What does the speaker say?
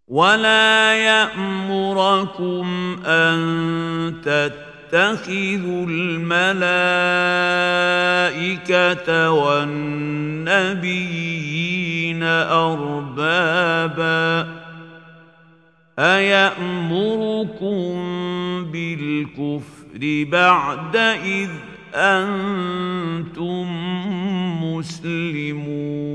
ولا يأمركم أن تتخذوا الملائكة والنبيين أربابا أيأمركم بالكفر بعد إذ أنتم مسلمون